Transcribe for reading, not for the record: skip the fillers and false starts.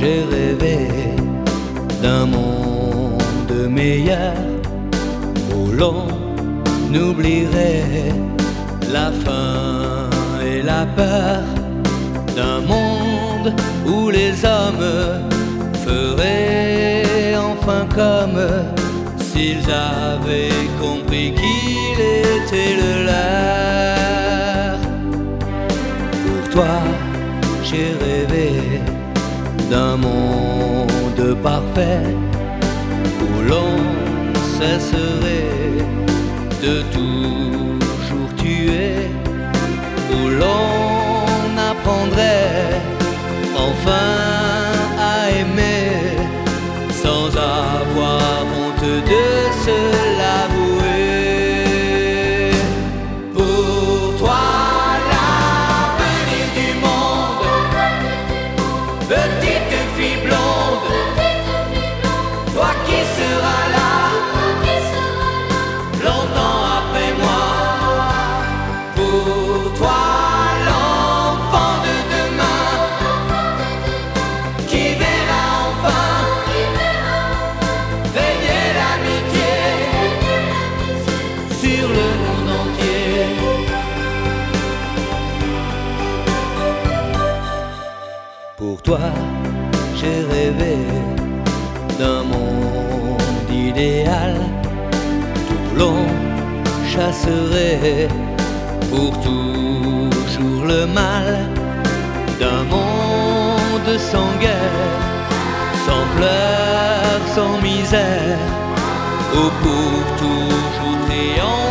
j'ai rêvé d'un monde meilleur où l'on oublierait la faim et la peur, d'un monde où les hommes feraient enfin comme s'ils avaient compris qu'il était le leur. Pour toi, j'ai rêvé d'un monde parfait où l'on cesserait de toujours tuer, où l'on apprendrait enfin à aimer sans avoir honte de se l'avouer. Pour toi, l'avenir du monde, petite fille blonde, toi qui seras là longtemps après moi. Pour toi, l'enfant de demain qui verra enfin régner l'amitié sur le monde entier. Pour toi, j'ai rêvé d'un monde idéal où l'on chasserait pour toujours le mal, d'un monde sans guerre, sans pleurs, sans misère, où pour toujours triompher